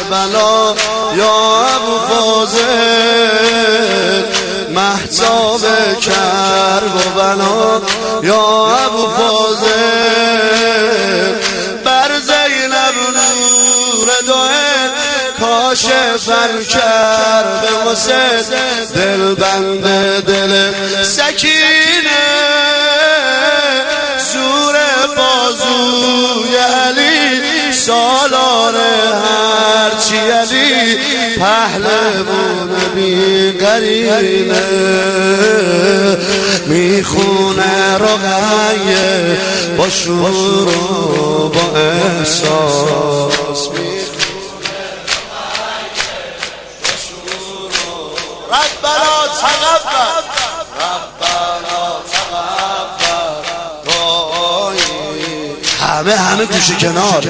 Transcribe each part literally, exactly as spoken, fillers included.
کربلا یا ابو فاضل، مهتاب کربلا یا ابو فاضل، بر زینب نور دوه کاشفن کرب حسین، دل بند دل سکینه زور بازوی علی، سالار هرچی علی پهلوان بی قرینه، میخونه رقیه با شور و با احساس، ربنا تقبل ربنا تقبل دعایی. همه همه گوشه کنار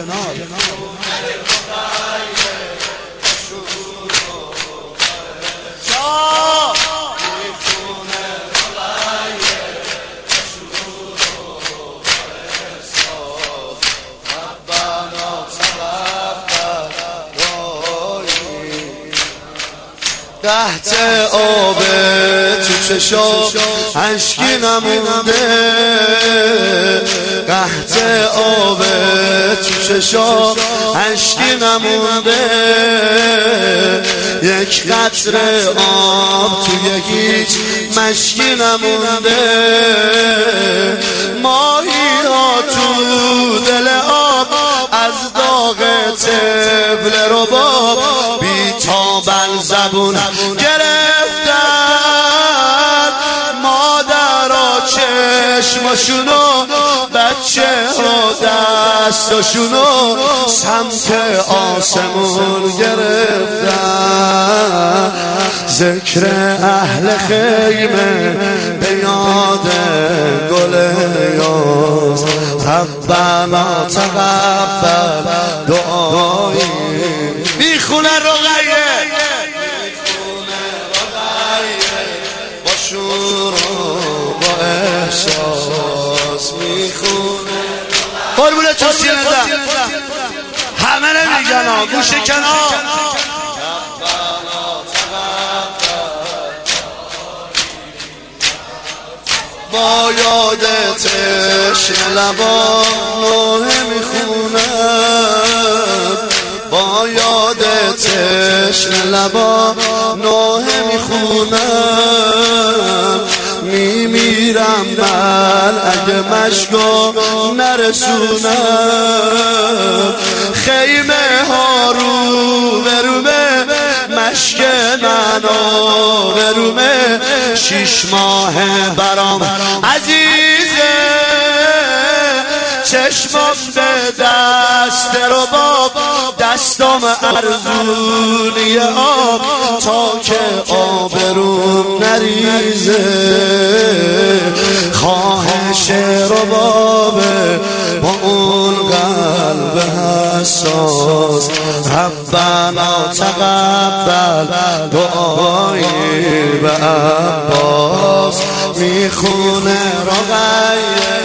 قحط آب تو چشا اشکی نمونده، قحط آب تو چشا اشکی نمونده، یک قطره آب توی هیچ مشکی نمونده، ماهی ها تو دل آب از داغ طفل رباب بی تابن زبون گرفتن، مادرها چشماشونو بچه ها دستاشونو سمت آسمون گرفتن، ذکر اهل خیمه به یاد گل یاس، ربنا تقبل دعایی. میخونه رقیه با شور و با احساس، میخونه قربونه توصیه نزم همه نمیگن ها گوشه کنار، با یاد تشنه لبا نوحه میخونم، با یاد تشنه لبا نوحه میخونم، میمیرم من اگه مشکو نرسونم، خیمه ها رو برومه مشک منو برومه، شیش ماه برام عزیزه، چشمم به دست رباب، دستم ارزونی آب تا که آبروم نریزه، خواهش ربابه با اون قلب حساس، ربنا تقبل دعایی به عباس، میخونه رقیه